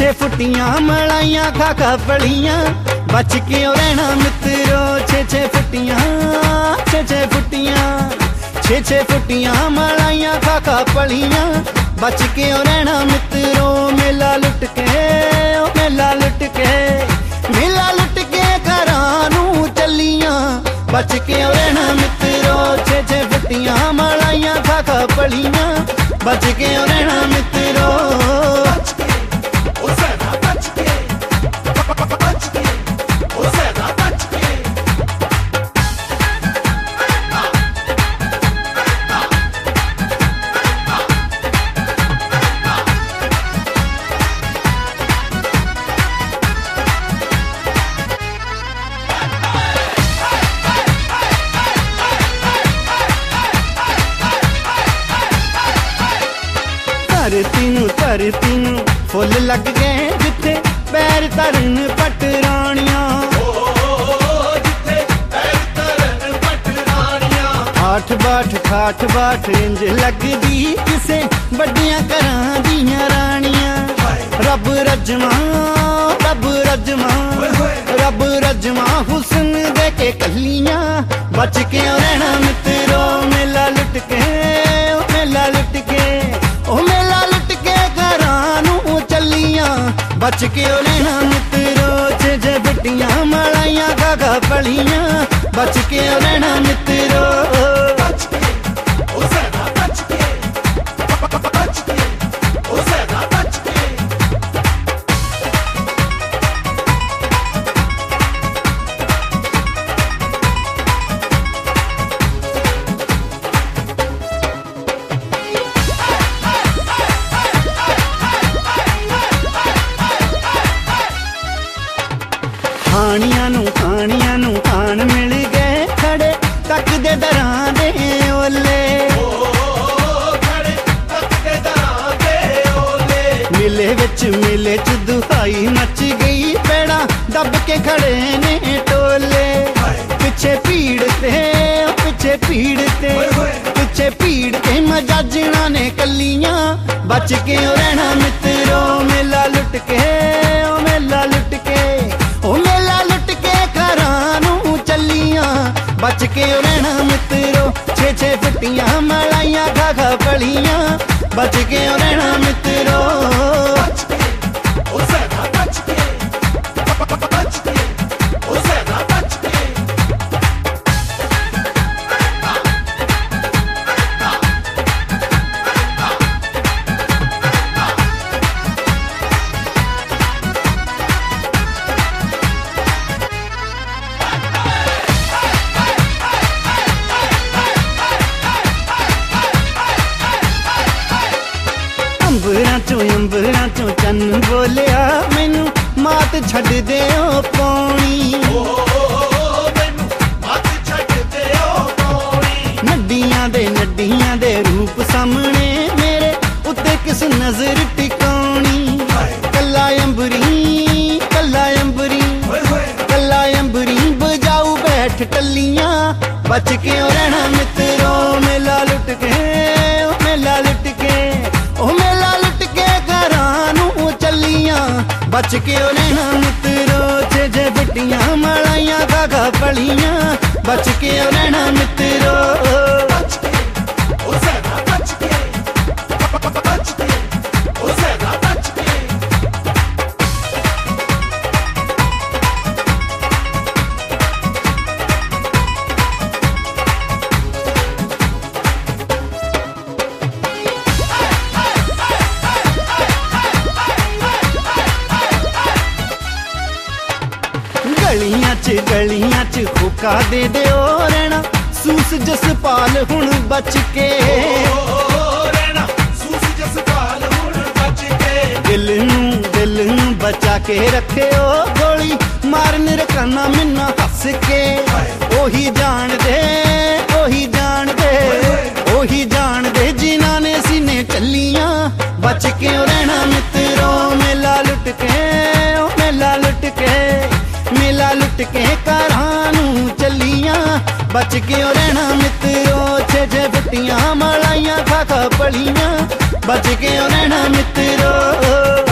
छे फुटियां मलाइयां खा खा पलियां, बच के रहना मित्रो। छे फुटियां छे फुटियां छे फुटियां मलाइयां खा खा पलियां, बच के रहना मित्रो। मेला लुट के मेला लुट के मेला लुट के घरां नूं चलियां, बच के रहना मित्रो। छे फुटियां मलाइयां खा खा पलियां, बच के रहना मित्रो। धरती नूं फुल लग गए जिथे पैर धरन पटरानियां, ठाठ बाट इंज लगदी किसे बड़ियां घरां दियां रानियां। रब रजमा रब रजमा हुस्न दे के कलियां, बच के रहना मित्रो। मेला लुट के मेला लुट के मेला लुट के घरां नूं चलियां, बच के रहना मित्रो। छे फुटियां मलाइयां खा खा पलियां, बच के रहना मित्रो। खानियां नूं खान मिल गए खड़े तक दे दरां दे ओले, मिले च दुहाई मच गई, पेड़ा दब के खड़े ने टोले। पिछे भीड़ ते मजाजना ने कलियां, बच के रहना मित्रो। मेला लुट के मेला लुट के मेला लुट के घरां नूं चलियां, बच के रहना मित्रो। छे फुटियां मलाइयां खा खा पलियां, बच के रहना मित्रो। अंबरां चों चन्न बोलिया मैनू मात छड्ड दे ओ पौनी। नड्डियां दे रूप सामने मेरे उत्ते किस नजर टिकाउणी। कल्ला अंबरी बजाऊ बैठ टलियां, बच के रहना मित्रो। मेला लुट के मेला लुट के मेला लुट के घरां नूं चलियां, बच के रहना मित्रो। छे फुटियां मलाइयां खा खा पलियां, बच के रहना मित्रो। गलियां च होका दे ओ रहना सूस जसपाल हुण बच के। दिल नूं बचा के रखे ओ गोली मारन रकाना मिन्ना हस के। ओही जान दे जिन्हां ने सीने टलियां, बच के रहना मित्रो। मेला लुट के मेला लुट के मेला लुट के घरां नूं चलियां, बच के रहना मित्रो। छे फुटियां मलाइयां खा खा पलियां, बच के रहना मित्रो।